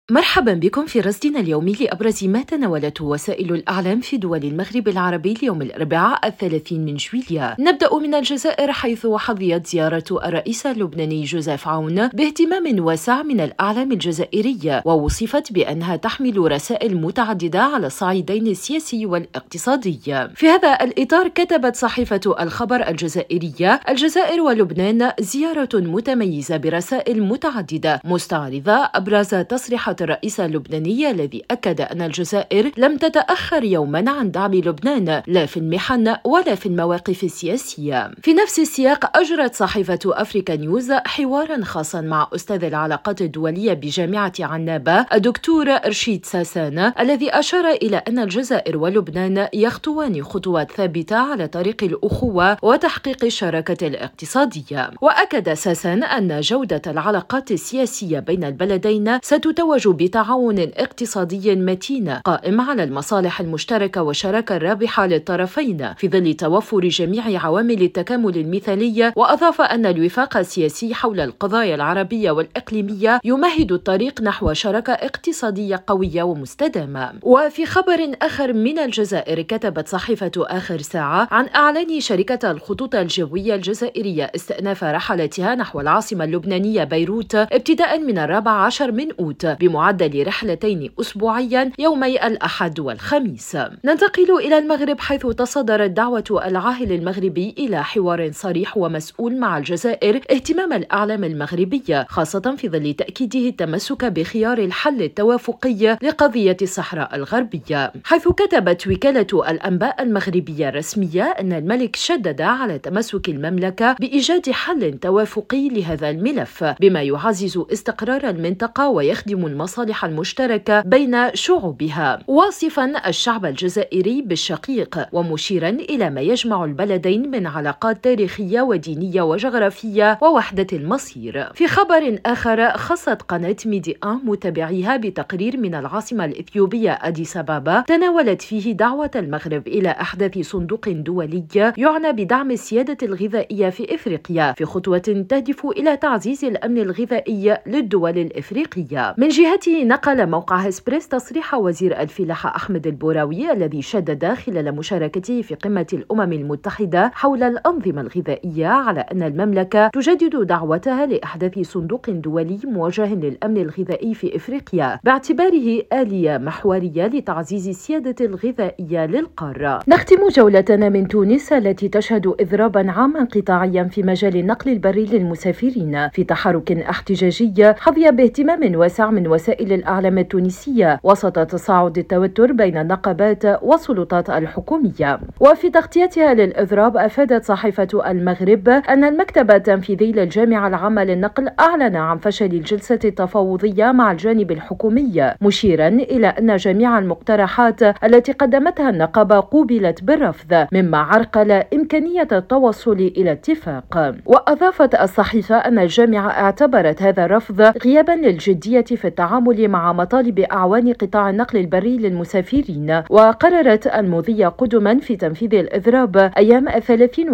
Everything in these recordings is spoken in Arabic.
مرحبا بكم في رصدنا اليومي لأبرز ما تناولته وسائل الإعلام في دول المغرب العربي اليوم الأربعاء 30 من جويلية. نبدأ من الجزائر، حيث حظيت زيارة الرئيس اللبناني جوزيف عون باهتمام واسع من الإعلام الجزائري، ووصفت بأنها تحمل رسائل متعددة على الصعيدين السياسي والاقتصادي. في هذا الإطار كتبت صحيفة الخبر الجزائرية: الجزائر ولبنان زيارة متميزة برسائل متعددة، مستعرضة أبرز تصريحات الرئيس اللبناني الذي أكد أن الجزائر لم تتأخر يوما عن دعم لبنان، لا في المحن ولا في المواقف السياسية. في نفس السياق أجرت صحيفة أفريكا نيوز حوارا خاصا مع أستاذ العلاقات الدولية بجامعة عنابة الدكتور رشيد ساسان، الذي أشار إلى أن الجزائر ولبنان يخطوان خطوات ثابتة على طريق الأخوة وتحقيق الشراكة الاقتصادية. وأكد ساسان أن جودة العلاقات السياسية بين البلدين ستتوج بتعاون اقتصادي متين قائم على المصالح المشتركة والشراكة الرابحة للطرفين في ظل توفر جميع عوامل التكامل المثالي. وأضاف أن الوفاق السياسي حول القضايا العربية والإقليمية يمهد الطريق نحو شراكة اقتصادية قوية ومستدامة. وفي خبر آخر من الجزائر، كتبت صحيفة آخر ساعة عن إعلان شركة الخطوط الجوية الجزائرية استئناف رحلتها نحو العاصمة اللبنانية بيروت ابتداء من 14 من أوت بمعدل رحلتين أسبوعيا يومي الأحد والخميس. ننتقل إلى المغرب، حيث تصدرت دعوة العاهل المغربي إلى حوار صريح ومسؤول مع الجزائر اهتمام الإعلام المغربي، خاصة في ظل تأكيده التمسك بخيار الحل التوافقي لقضية الصحراء الغربية، حيث كتبت وكالة الأنباء المغربية الرسمية أن الملك شدد على تمسك المملكة بإيجاد حل توافقي لهذا الملف، بما يعزز استقرار المنطقة ويخدم المصالح المشتركة بين شعوبها، واصفا الشعب الجزائري بالشقيق ومشيرا إلى ما يجمع البلدين من علاقات تاريخية ودينية وجغرافية ووحدة المصير. في خبر آخر، خصت قناة ميدي آن متابعيها بتقرير من العاصمة الإثيوبية أديس أبابا تناولت فيه دعوة المغرب إلى أحداث صندوق دولي يعنى بدعم السيادة الغذائية في إفريقيا، في خطوة تهدف إلى تعزيز الأمن الغذائي للدول الإفريقية. من جهته، نقل موقع هسبريس تصريح وزير الفلاحة أحمد البوراوي الذي شدد خلال مشاركته في قمة الأمم المتحدة حول الأنظمة الغذائية على أن المملكة تجدد دعوتها لإحداث صندوق دولي موجه للأمن الغذائي في إفريقيا، باعتباره آلية محورية لتعزيز السيادة الغذائية للقارة. نختم جولتنا من تونس، التي تشهد إضرابا عاما قطاعيا في مجال النقل البري للمسافرين في تحرك احتجاجي حظي باهتمام واسع من وسائل الإعلام التونسية وسط تصاعد التوتر بين النقابات والسلطات الحكومية. وفي تغطيتها للإضراب، أفادت صحيفة المغرب أن المكتب التنفيذي للجامعة العامة للنقل أعلن عن فشل الجلسة التفاوضية مع الجانب الحكومي، مشيرا إلى أن جميع المقترحات التي قدمتها النقابة قوبلت بالرفض، مما عرقل إمكانية التوصل إلى اتفاق. وأضافت الصحيفة أن الجامعة اعتبرت هذا الرفض غيابا للجدية في التعامل مع مطالب أعوان قطاع النقل البري للمسافرين، وقررت المضي قدما في تنفيذ الإضراب أيام 30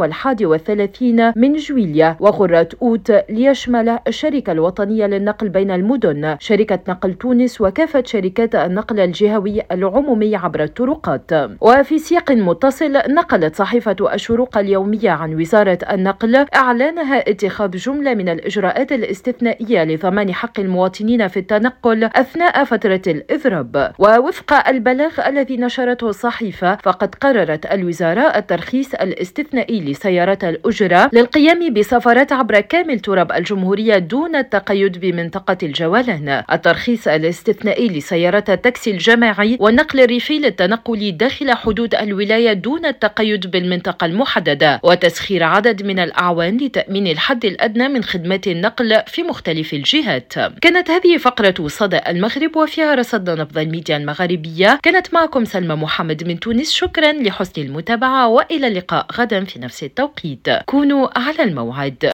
و31 من جويلية وغرة أوت، ليشمل الشركة الوطنية للنقل بين المدن، شركة نقل تونس، وكافة شركات النقل الجهوي العمومي عبر الطرقات. وفي سياق متصل، نقلت صحيفة الشروق اليومية عن وزارة النقل إعلانها اتخاذ جملة من الإجراءات الاستثنائية لضمان حق المواطنين في التنقل أثناء فترة الإضراب. ووفق البلاغ الذي نشرته الصحيفة، فقد قررت الوزارة الترخيص الاستثنائي لسيارات الأجرة للقيام بسفرات عبر كامل تراب الجمهورية دون التقيد بمنطقة الجولان، الترخيص الاستثنائي لسيارات التاكسي الجماعي والنقل الريفي للتنقل داخل حدود الولاية دون التقيد بالمنطقة المحددة، وتسخير عدد من الأعوان لتأمين الحد الأدنى من خدمات النقل في مختلف الجهات. كانت هذه فقرة صدى المغرب، وفيها رصدنا نبض الميديا المغربية. كانت معكم سلمى محمد من تونس، شكرا لحسن المتابعة، وإلى اللقاء غدا في نفس التوقيت. كونوا على الموعد.